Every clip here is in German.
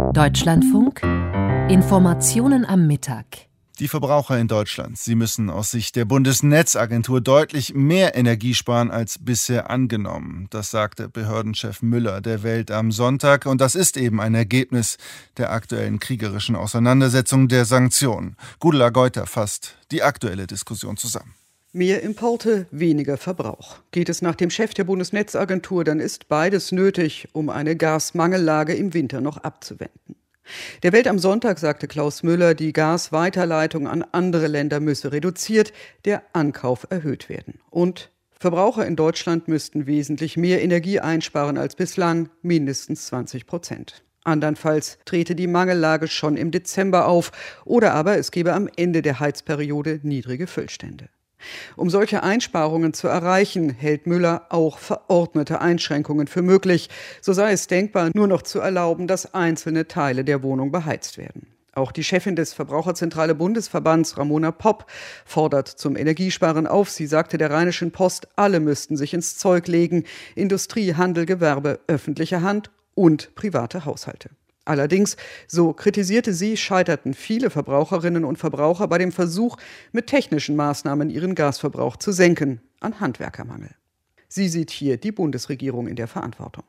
Deutschlandfunk Informationen am Mittag. Die Verbraucher in Deutschland, sie müssen aus Sicht der Bundesnetzagentur deutlich mehr Energie sparen als bisher angenommen. Das sagte Behördenchef Müller der Welt am Sonntag. Und das ist eben ein Ergebnis der aktuellen kriegerischen Auseinandersetzung der Sanktionen. Gudula Geuter fasst die aktuelle Diskussion zusammen. Mehr Importe, weniger Verbrauch. Geht es nach dem Chef der Bundesnetzagentur, dann ist beides nötig, um eine Gasmangellage im Winter noch abzuwenden. Der Welt am Sonntag sagte Klaus Müller, die Gasweiterleitung an andere Länder müsse reduziert, der Ankauf erhöht werden. Und Verbraucher in Deutschland müssten wesentlich mehr Energie einsparen als bislang, mindestens 20%. Andernfalls trete die Mangellage schon im Dezember auf oder aber es gebe am Ende der Heizperiode niedrige Füllstände. Um solche Einsparungen zu erreichen, hält Müller auch verordnete Einschränkungen für möglich. So sei es denkbar, nur noch zu erlauben, dass einzelne Teile der Wohnung beheizt werden. Auch die Chefin des Verbraucherzentrale Bundesverbands, Ramona Popp, fordert zum Energiesparen auf. Sie sagte der Rheinischen Post, alle müssten sich ins Zeug legen. Industrie, Handel, Gewerbe, öffentliche Hand und private Haushalte. Allerdings, so kritisierte sie, scheiterten viele Verbraucherinnen und Verbraucher bei dem Versuch, mit technischen Maßnahmen ihren Gasverbrauch zu senken, an Handwerkermangel. Sie sieht hier die Bundesregierung in der Verantwortung.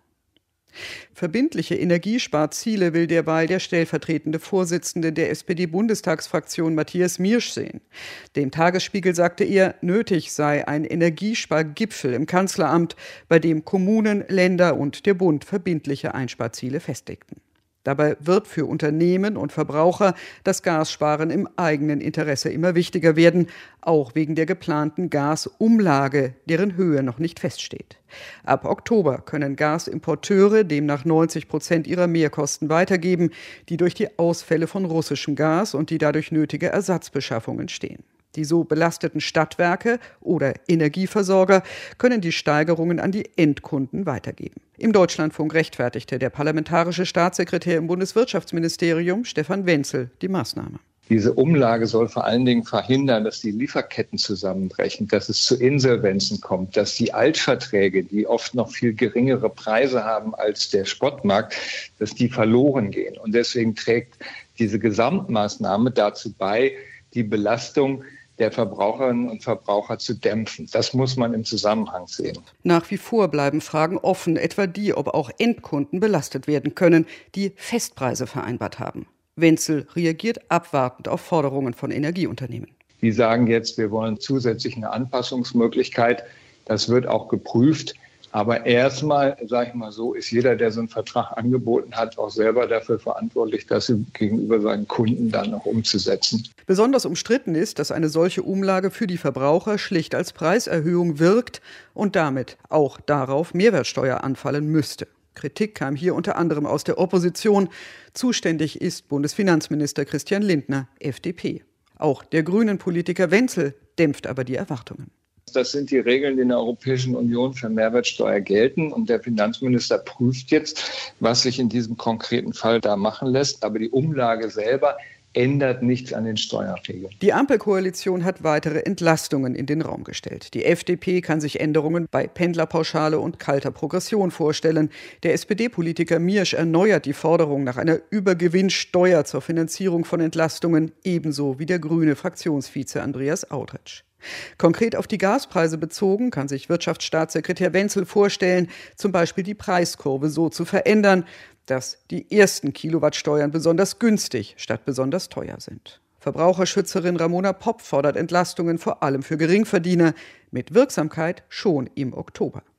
Verbindliche Energiesparziele will derweil der stellvertretende Vorsitzende der SPD-Bundestagsfraktion Matthias Miersch sehen. Dem Tagesspiegel sagte er, nötig sei ein Energiespargipfel im Kanzleramt, bei dem Kommunen, Länder und der Bund verbindliche Einsparziele festlegten. Dabei wird für Unternehmen und Verbraucher das Gassparen im eigenen Interesse immer wichtiger werden, auch wegen der geplanten Gasumlage, deren Höhe noch nicht feststeht. Ab Oktober können Gasimporteure demnach 90% ihrer Mehrkosten weitergeben, die durch die Ausfälle von russischem Gas und die dadurch nötige Ersatzbeschaffung entstehen. Die so belasteten Stadtwerke oder Energieversorger können die Steigerungen an die Endkunden weitergeben. Im Deutschlandfunk rechtfertigte der parlamentarische Staatssekretär im Bundeswirtschaftsministerium, Stefan Wenzel, die Maßnahme. Diese Umlage soll vor allen Dingen verhindern, dass die Lieferketten zusammenbrechen, dass es zu Insolvenzen kommt, dass die Altverträge, die oft noch viel geringere Preise haben als der Spotmarkt, dass die verloren gehen. Und deswegen trägt diese Gesamtmaßnahme dazu bei, die Belastung der Verbraucherinnen und Verbraucher zu dämpfen. Das muss man im Zusammenhang sehen. Nach wie vor bleiben Fragen offen, etwa die, ob auch Endkunden belastet werden können, die Festpreise vereinbart haben. Wenzel reagiert abwartend auf Forderungen von Energieunternehmen. Die sagen jetzt, wir wollen zusätzlich eine Anpassungsmöglichkeit. Das wird auch geprüft. Aber erstmal, sage ich mal so, ist jeder, der so einen Vertrag angeboten hat, auch selber dafür verantwortlich, das gegenüber seinen Kunden dann noch umzusetzen. Besonders umstritten ist, dass eine solche Umlage für die Verbraucher schlicht als Preiserhöhung wirkt und damit auch darauf Mehrwertsteuer anfallen müsste. Kritik kam hier unter anderem aus der Opposition. Zuständig ist Bundesfinanzminister Christian Lindner, FDP. Auch der Grünen-Politiker Wenzel dämpft aber die Erwartungen. Das sind die Regeln, die in der Europäischen Union für Mehrwertsteuer gelten. Und der Finanzminister prüft jetzt, was sich in diesem konkreten Fall da machen lässt. Aber die Umlage selber ändert nichts an den Steuerregeln. Die Ampelkoalition hat weitere Entlastungen in den Raum gestellt. Die FDP kann sich Änderungen bei Pendlerpauschale und kalter Progression vorstellen. Der SPD-Politiker Miersch erneuert die Forderung nach einer Übergewinnsteuer zur Finanzierung von Entlastungen, ebenso wie der grüne Fraktionsvize Andreas Audretsch. Konkret auf die Gaspreise bezogen kann sich Wirtschaftsstaatssekretär Wenzel vorstellen, zum Beispiel die Preiskurve so zu verändern, dass die ersten Kilowattsteuern besonders günstig statt besonders teuer sind. Verbraucherschützerin Ramona Popp fordert Entlastungen vor allem für Geringverdiener mit Wirksamkeit schon im Oktober.